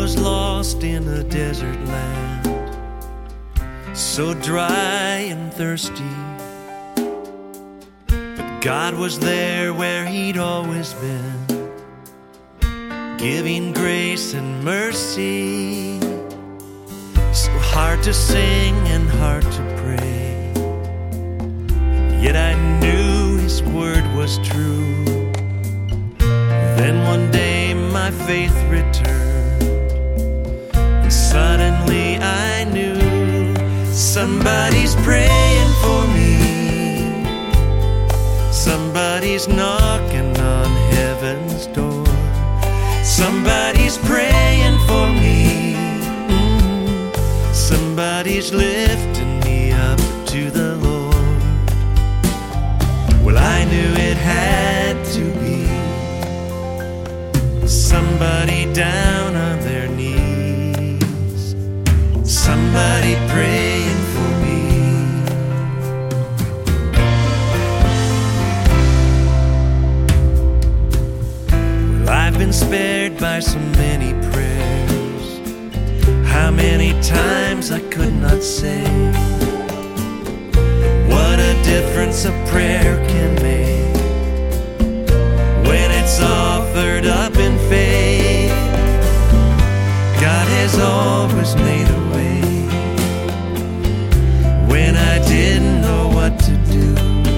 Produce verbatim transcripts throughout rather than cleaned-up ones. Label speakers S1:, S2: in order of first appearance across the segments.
S1: was lost in a desert land, so dry and thirsty. But God was there where he'd always been, giving grace and mercy. So hard to sing and hard to pray, yet I knew his word was true. Then one day my faith returned, and suddenly I knew somebody's praying for me, somebody's knocking on heaven's door, somebody's praying for me, mm-hmm. Somebody's lifting me up to the Lord. Well, I knew it had to be somebody down on their knees, somebody praying for me. Well, I've been spared by so many prayers, how many times I could not say what a difference a prayer can make when it's offered up in faith. God has always made a way when I didn't know what to do,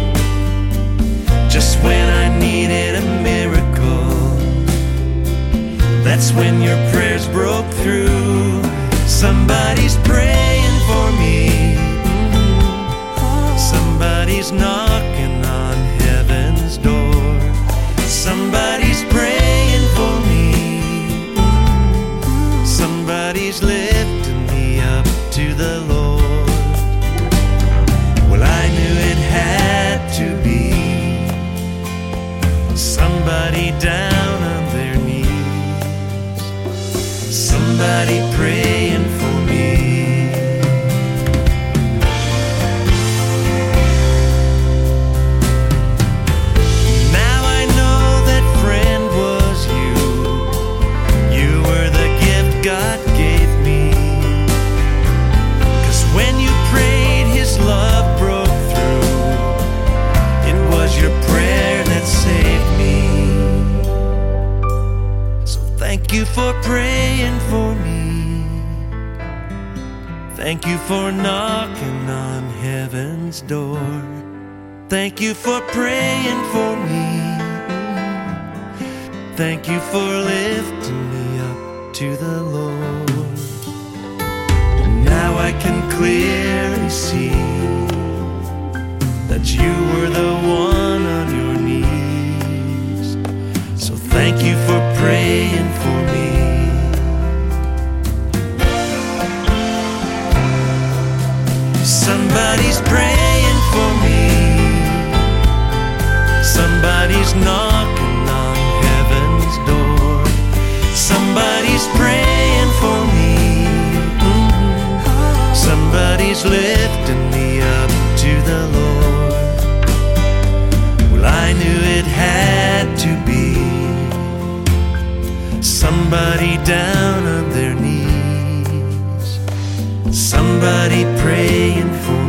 S1: just when I needed a miracle. That's when your prayers broke through. Somebody's praying for me, mm-hmm. Somebody's knocking on heaven's door, somebody's praying for me, mm-hmm. Somebody's lifting me up to the Lord. Well, I knew it had to be somebody down on their knees, somebody praying for me. Now I know that friend was you. You were the gift God gave me, 'cause when you prayed, his love broke through. It was your prayer that saved me. So thank you for praying for me. Thank you for knocking on heaven's door. Thank you for praying for me. Thank you for lifting me up to the Lord. Now I can clearly see that you were the one on your knees. So thank you for praying for me. Somebody's praying for me, somebody's knocking on heaven's door, somebody's praying for me, mm-hmm. Somebody's lifting me up to the Lord. Well, I knew it had to be somebody down on their knees, somebody praying for me.